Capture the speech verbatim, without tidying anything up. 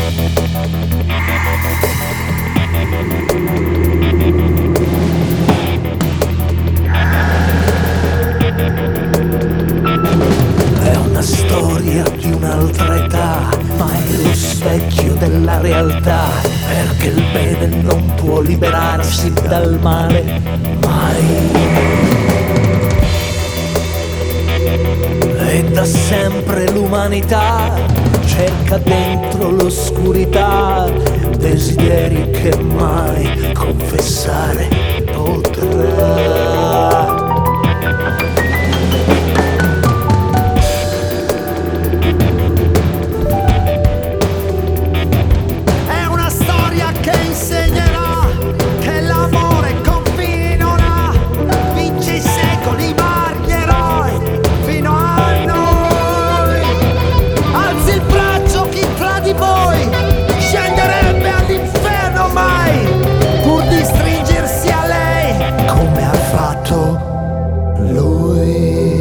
È una storia di un'altra età, ma è lo specchio della realtà, perché il bene non può liberarsi dal male mai. E da sempre l'umanità cerca dentro l'oscurità desideri che mai confessare potrà. È una storia che insegnerà che l'amore confini non ha, vince i secoli, margli eroi fino a noi. Alzi il braccio chi tra di voi scenderebbe all'inferno mai, pur di stringersi a lei come ha fatto lui.